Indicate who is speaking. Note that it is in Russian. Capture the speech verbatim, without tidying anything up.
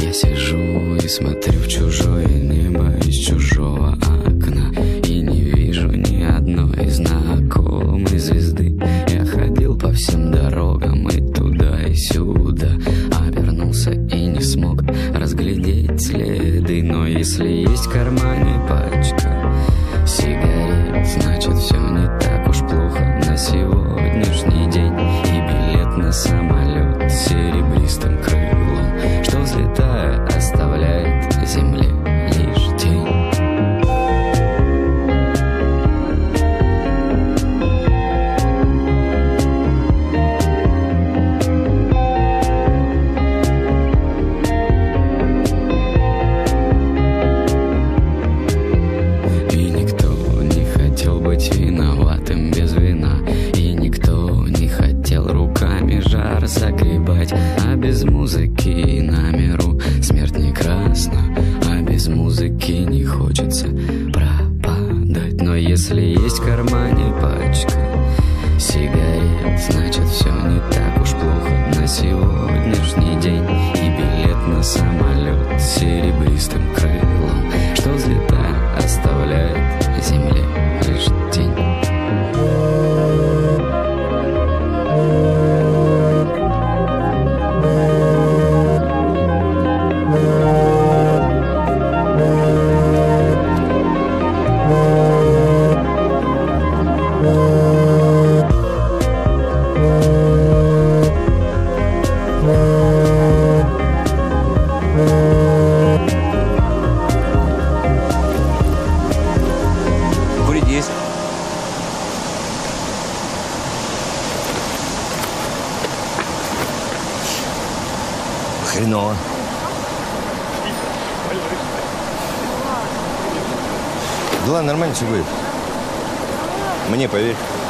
Speaker 1: Я сижу и смотрю в чужое небо из чужого окна, и не вижу ни одной знакомой звезды. Я ходил по всем дорогам и туда, и сюда, обернулся и не смог разглядеть следы. Но если есть в кармане пачка сигарет, значит все не так уж плохо на сегодняшний день. И билет на самолет с серебристым крылом, что, взлетая, оставляет земле лишь тень. И никто не хотел быть виноватым без вина, и никто не хотел руками жар загребать. А без музыки на миру смерть не красна, а без музыки не хочется пропадать. Но если есть в кармане пачка сигарет, значит все не так уж плохо на сегодняшний день. И билет на самолет с серебристым крылом, что, взлетая, оставляет земле лишь тень.
Speaker 2: Курить есть? Хреново. Да ладно, нормально все будет. Мне поверь.